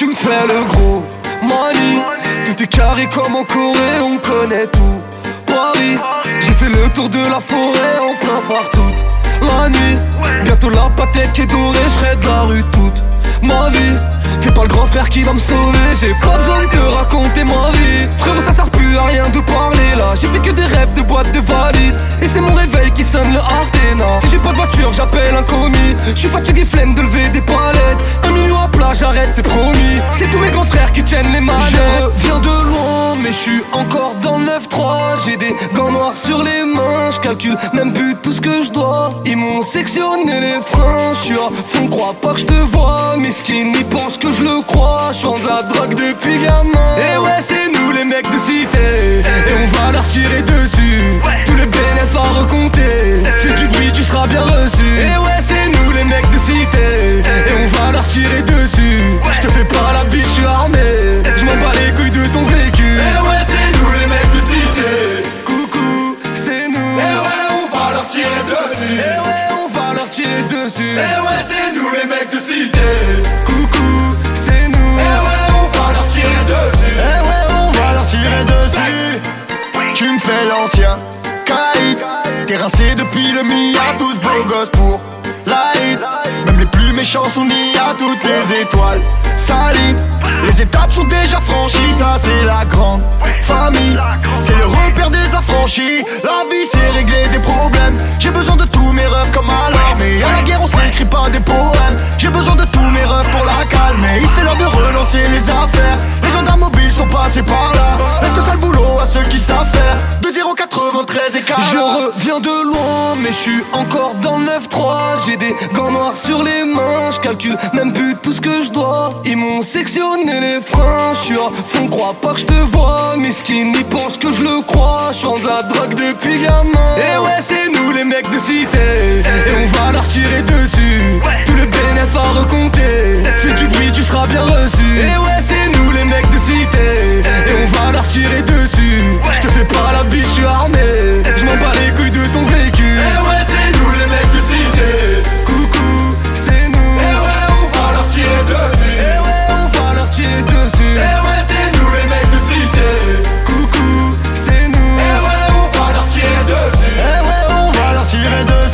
tu me fais le gros money. Tout est carré comme en Corée, on connaît tout Paris. J'ai fait le tour de la forêt en plein phare toute la nuit. Bientôt la pâtette qui est dorée, j'serai de la rue toute ma vie. Fais pas le grand frère qui va me sauver, j'ai pas besoin de te raconter ma vie. Frérot, ça sert plus à rien de parler là. J'ai fait que des rêves de boîtes de valises, et c'est mon réveil qui sonne le Ardena. Si j'ai pas de voiture, j'appelle un commis. J'suis fatigué, flemme de lever des palettes. 1 million à plat, j'arrête, c'est promis. C'est tous mes grands frères qui tiennent les manettes. Je viens de loin, mais j'suis encore dans le 9-3. J'ai des gants noirs sur les mains, j'calcule même plus tout ce que je dois. Ils m'ont sectionné les freins, j'suis à fond, crois pas que je te vois. Miskin, ils pensent que je le crois, j'vends de la drogue depuis gamin. Et ouais, c'est nous les mecs de cité, et on va leur tirer dessus. Tous les bénéfices à recompter, fais du bruit, tu seras bien reçu. Et ouais, c'est nous les mecs de cité, et on va leur tirer dessus. J'te fais pas la biche, j'suis armé, j'm'en bats les couilles de ton vécu. Et ouais, c'est nous les mecs de cité, coucou, c'est nous. Et ouais, on va leur tirer dessus. Et ouais, on va leur tirer dessus. Et ouais, c'est nous les mecs de cité, coucou, c'est nous. Et ouais, on va leur tirer dessus. Eh ouais, on va leur tirer dessus. Tu me fais l'ancien caïd, t'es rincé depuis le milliard, tous beaux gosses pour la hit. Même les plus méchants sont mis à toutes les étoiles salies. Les étapes sont déjà franchies, ça c'est la grande famille. C'est le repère des affranchis. La vie c'est régler des problèmes. J'ai besoin de tous mes rêves comme à l'armée. À la guerre on s'écrit pas des poèmes. J'ai besoin de tous mes rêves pour la calmer. Il c'est l'heure de relancer les affaires. Les gendarmes mobiles sont passés par là. Laisse le sale boulot à ceux qui savent faire. 2-0-93 et 40. Je reviens de loin, mais j'suis encore dans le 9-3. J'ai des gants noirs sur les mains, j'calcule même plus tout ce que je dois. Ils m'ont sectionné les freins, j'suis à fond, crois pas que je te vois. Miskin, ils pensent que je le crois, j'vends de la drogue depuis gamin. Et ouais, c'est nous les mecs de cité, et on va leur tirer dessus. Tous les bénéfices à recompter, fais du bruit, tu seras bien reçu. Et ouais, c'est nous les mecs de cité, et on va leur tirer dessus. J'te fais pas la biche, j'suis armé, j'm'en bats les couilles de ton vécu. Eh ouais, c'est nous les mecs de cité, coucou, c'est nous. eh ouais, on va leur tirer dessus. Eh ouais, on va leur tirer dessus. Eh ouais, c'est nous les mecs de cité, coucou, c'est nous. eh ouais, on va leur tirer dessus. Eh ouais, on va leur tirer dessus.